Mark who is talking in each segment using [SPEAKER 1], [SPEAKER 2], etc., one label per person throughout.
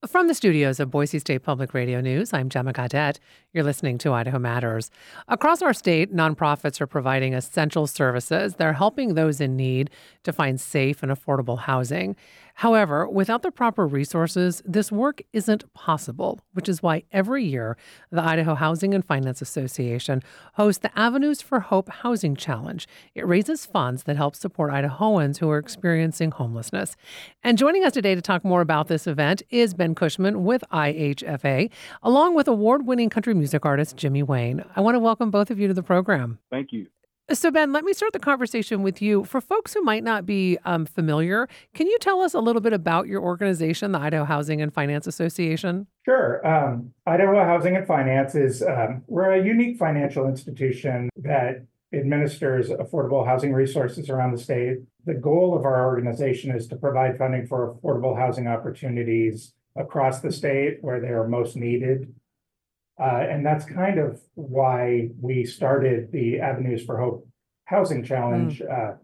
[SPEAKER 1] From the studios of Boise State Public Radio News, I'm Gemma Gaudette. You're listening to Idaho Matters. Across our state, nonprofits are providing essential services. They're helping those in need to find safe and affordable housing. However, without the proper resources, this work isn't possible, which is why every year the Idaho Housing and Finance Association hosts the Avenues for Hope Housing Challenge. It raises funds that help support Idahoans who are experiencing homelessness. And joining us today to talk more about this event is Ben Cushman with IHFA, along with award-winning country music artist Jimmy Wayne. I want to welcome both of you to the program.
[SPEAKER 2] Thank you.
[SPEAKER 1] So, Ben, let me start the conversation with you. For folks who might not be familiar, can you tell us a little bit about your organization, the Idaho Housing and Finance Association?
[SPEAKER 3] Sure. Idaho Housing and Finance is, we're a unique financial institution that administers affordable housing resources around the state. The goal of our organization is to provide funding for affordable housing opportunities across the state where they are most needed. And that's kind of why we started the Avenues for Hope Housing Challenge.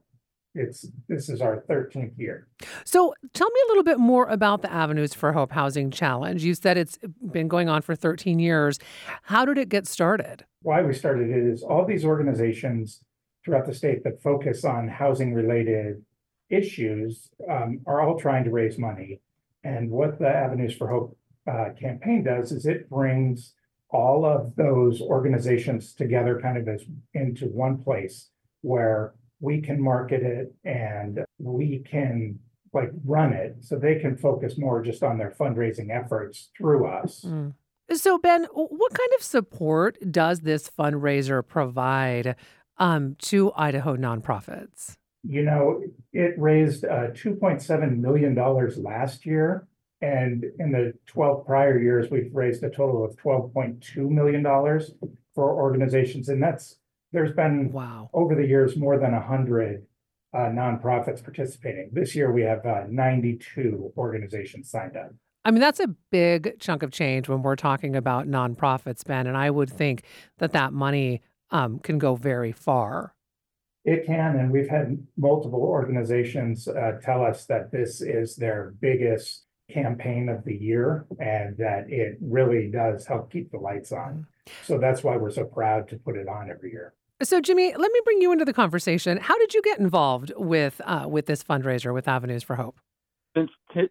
[SPEAKER 3] This is our 13th year.
[SPEAKER 1] So tell me a little bit more about the Avenues for Hope Housing Challenge. You said it's been going on for 13 years. How did it get started?
[SPEAKER 3] Why we started it is all these organizations throughout the state that focus on housing related issues are all trying to raise money. And what the Avenues for Hope campaign does is it brings all of those organizations together kind of as into one place where we can market it and we can run it so they can focus more just on their fundraising efforts through us.
[SPEAKER 1] So, Ben, what kind of support does this fundraiser provide to Idaho nonprofits?
[SPEAKER 3] You know, it raised $2.7 million last year. And in the 12 prior years, we've raised a total of $12.2 million for organizations. And there's been, over the years, more than 100 nonprofits participating. This year, we have 92 organizations signed up.
[SPEAKER 1] I mean, that's a big chunk of change when we're talking about nonprofits, Ben. And I would think that money can go very far.
[SPEAKER 3] It can. And we've had multiple organizations tell us that this is their biggest campaign of the year and that it really does help keep the lights on. So that's why we're so proud to put it on every year.
[SPEAKER 1] So, Jimmy, let me bring you into the conversation. How did you get involved with this fundraiser with Avenues for Hope?
[SPEAKER 2] Since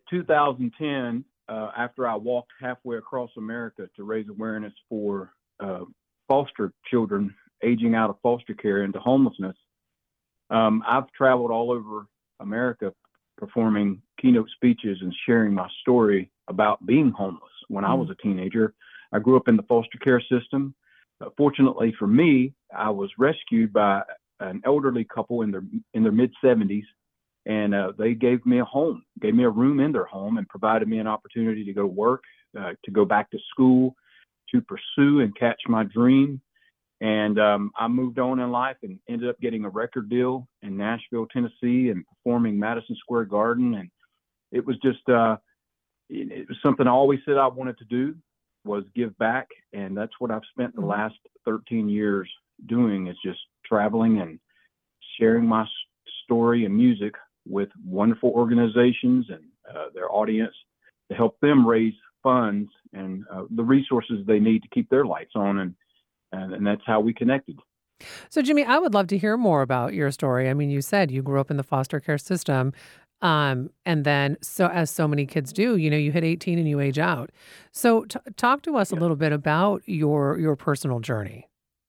[SPEAKER 2] 2010, after I walked halfway across America to raise awareness for foster children aging out of foster care into homelessness, I've traveled all over America performing keynote speeches and sharing my story about being homeless. When I was a teenager, I grew up in the foster care system. Fortunately for me, I was rescued by an elderly couple in their mid-70s, and they gave me a home, gave me a room in their home, and provided me an opportunity to go work, to go back to school, to pursue and catch my dream. And I moved on in life and ended up getting a record deal in Nashville, Tennessee, and performing Madison Square Garden. And it was just, it was something I always said I wanted to do, was give back. And that's what I've spent the last 13 years doing, is just traveling and sharing my story and music with wonderful organizations and their audience to help them raise funds and the resources they need to keep their lights on. And that's how we connected.
[SPEAKER 1] So, Jimmy, I would love to hear more about your story. I mean, you said you grew up in the foster care system, and then, so as so many kids do, you hit 18 and you age out. So, talk to us a little bit about your personal journey.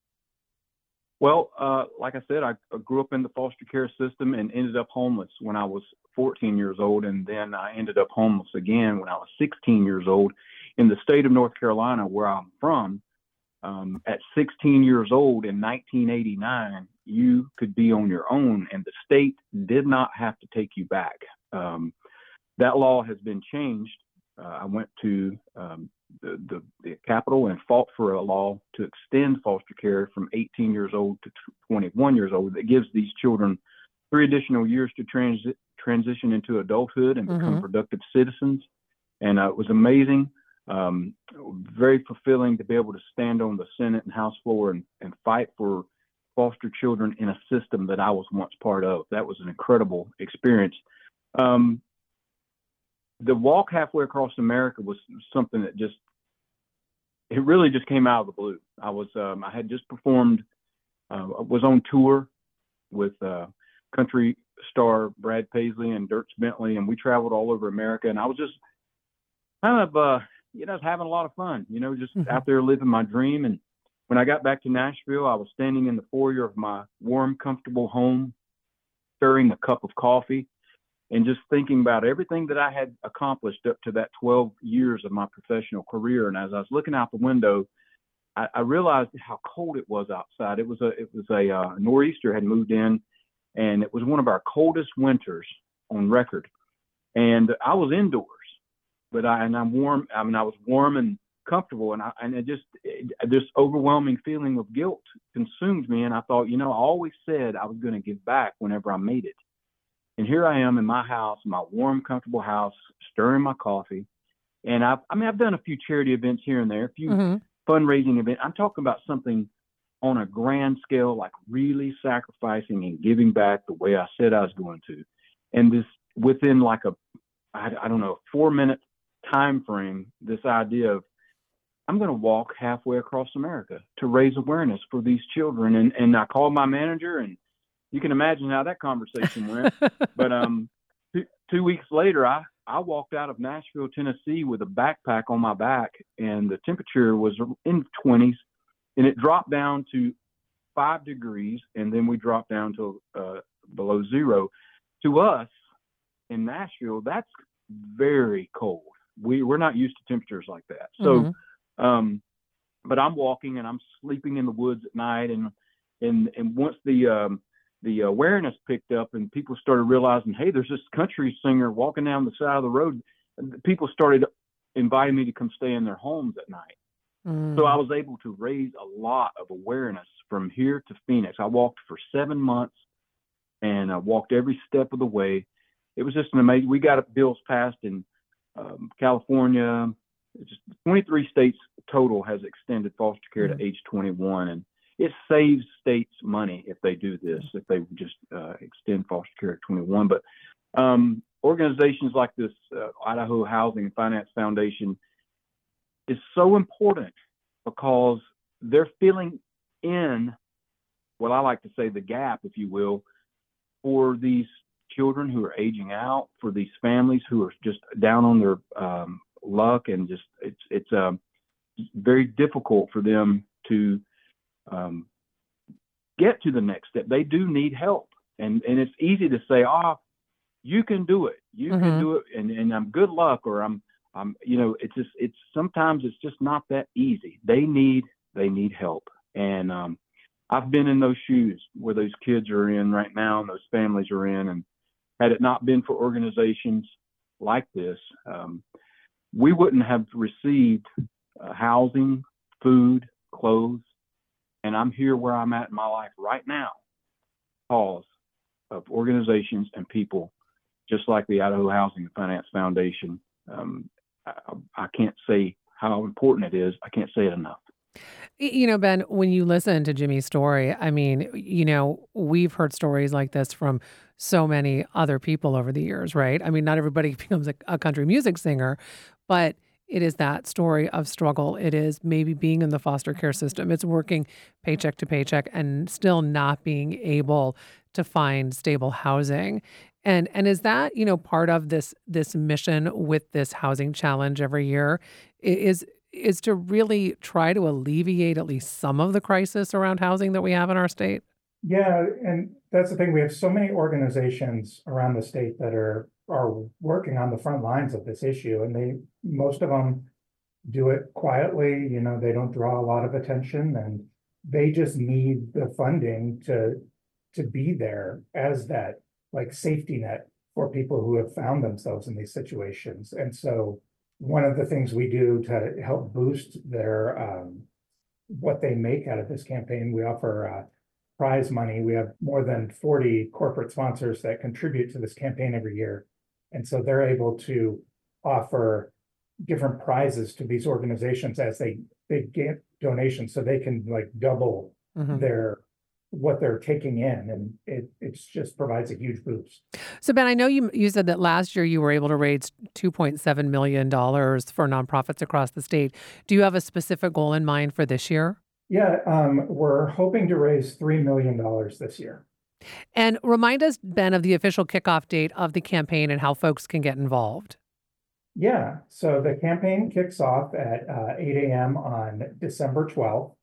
[SPEAKER 2] Well, like I said, I grew up in the foster care system and ended up homeless when I was 14 years old, and then I ended up homeless again when I was 16 years old in the state of North Carolina, where I'm from. At 16 years old in 1989, you could be on your own, and the state did not have to take you back. That law has been changed. I went to the Capitol and fought for a law to extend foster care from 18 years old to 21 years old that gives these children 3 additional years to transition into adulthood and become productive citizens. And it was amazing. Very fulfilling to be able to stand on the Senate and House floor and fight for foster children in a system that I was once part of. That was an incredible experience. the walk halfway across America was something that it really just came out of the blue. I had just performed, was on tour with country star Brad Paisley and Dierks Bentley, and we traveled all over America. And I was just kind of, having a lot of fun, just out there living my dream. And when I got back to Nashville, I was standing in the foyer of my warm, comfortable home, stirring a cup of coffee, and just thinking about everything that I had accomplished up to that 12 years of my professional career. And as I was looking out the window, I realized how cold it was outside. It was a nor'easter had moved in, and it was one of our coldest winters on record. And I was indoors, but I'm warm. I mean, I was warm and comfortable, and this overwhelming feeling of guilt consumed me. And I thought, I always said I was going to give back whenever I made it. And here I am in my house, my warm, comfortable house, stirring my coffee. And I've done a few charity events here and there, a few fundraising events. I'm talking about something on a grand scale, like really sacrificing and giving back the way I said I was going to. And this within like I don't know, 4-minute time frame, this idea of I'm going to walk halfway across America to raise awareness for these children. And I called my manager, and you can imagine how that conversation went. But 2 weeks later, I walked out of Nashville, Tennessee with a backpack on my back, and the temperature was in the 20s, and it dropped down to 5 degrees, and then we dropped down to below zero. To us in Nashville, that's very cold. We're not used to temperatures like that. So, but I'm walking and I'm sleeping in the woods at night, and once the awareness picked up and people started realizing, hey, there's this country singer walking down the side of the road, people started inviting me to come stay in their homes at night. So I was able to raise a lot of awareness from here to Phoenix. I walked for 7 months, and I walked every step of the way. It was just an amazing. We got bills passed in California. Just 23 states total has extended foster care to age 21, and it saves states money if they do this, if they just extend foster care at 21. But organizations like this Idaho Housing and Finance Foundation is so important because they're filling in what I like to say the gap, if you will, for these children who are aging out, for these families who are just down on their luck, and just it's very difficult for them to get to the next step. They do need help, and it's easy to say, you can do it, can do it, and I'm good luck, or I'm it's sometimes it's just not that easy. They need help, and I've been in those shoes where those kids are in right now, and those families are in, and had it not been for organizations like this, we wouldn't have received housing, food, clothes, and I'm here where I'm at in my life right now because of organizations and people just like the Idaho Housing and Finance Foundation. I can't say how important it is. I can't say it enough.
[SPEAKER 1] Ben, when you listen to Jimmy's story, I mean, we've heard stories like this from so many other people over the years, right? I mean, not everybody becomes a country music singer, but it is that story of struggle. It is maybe being in the foster care system. It's working paycheck to paycheck and still not being able to find stable housing. And is that, part of this mission with this housing challenge every year is to really try to alleviate at least some of the crisis around housing that we have in our state?
[SPEAKER 3] Yeah, and that's the thing. We have so many organizations around the state that are working on the front lines of this issue, and most of them do it quietly. They don't draw a lot of attention, and they just need the funding to be there as that like safety net for people who have found themselves in these situations. And so one of the things we do to help boost their what they make out of this campaign, we offer prize money. We have more than 40 corporate sponsors that contribute to this campaign every year. And so they're able to offer different prizes to these organizations as they get donations, so they can like double their what they're taking in, and it just provides a huge boost.
[SPEAKER 1] So, Ben, I know you said that last year you were able to raise $2.7 million for nonprofits across the state. Do you have a specific goal in mind for this year?
[SPEAKER 3] Yeah, we're hoping to raise $3 million this year.
[SPEAKER 1] And remind us, Ben, of the official kickoff date of the campaign and how folks can get involved.
[SPEAKER 3] Yeah, so the campaign kicks off at 8 a.m. on December 12th.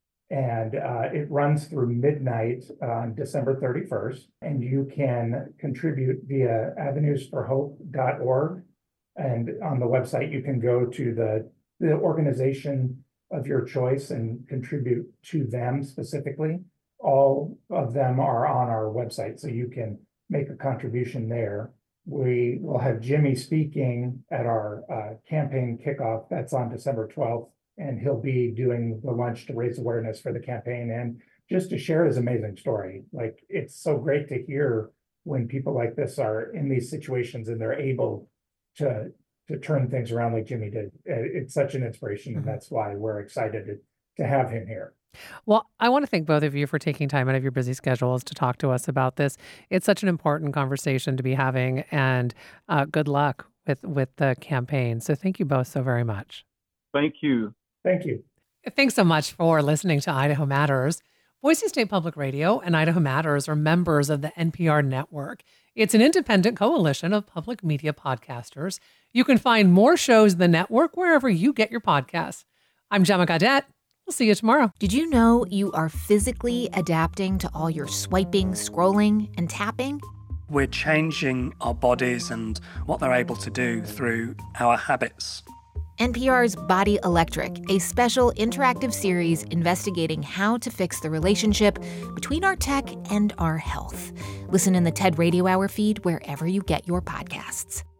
[SPEAKER 3] And it runs through midnight on December 31st. And you can contribute via avenuesforhope.org. And on the website, you can go to the organization of your choice and contribute to them specifically. All of them are on our website, so you can make a contribution there. We will have Jimmy speaking at our campaign kickoff. That's on December 12th. And he'll be doing the lunch to raise awareness for the campaign and just to share his amazing story. Like, it's so great to hear when people like this are in these situations and they're able to turn things around like Jimmy did. It's such an inspiration, and that's why we're excited to have him here.
[SPEAKER 1] Well, I want to thank both of you for taking time out of your busy schedules to talk to us about this. It's such an important conversation to be having, and good luck with the campaign. So thank you both so very much.
[SPEAKER 2] Thank you.
[SPEAKER 3] Thank you.
[SPEAKER 1] Thanks so much for listening to Idaho Matters. Boise State Public Radio and Idaho Matters are members of the NPR network. It's an independent coalition of public media podcasters. You can find more shows in the network wherever you get your podcasts. I'm Gemma Gaudette. We'll see you tomorrow.
[SPEAKER 4] Did you know you are physically adapting to all your swiping, scrolling, and tapping?
[SPEAKER 5] We're changing our bodies and what they're able to do through our habits.
[SPEAKER 4] NPR's Body Electric, a special interactive series investigating how to fix the relationship between our tech and our health. Listen in the TED Radio Hour feed wherever you get your podcasts.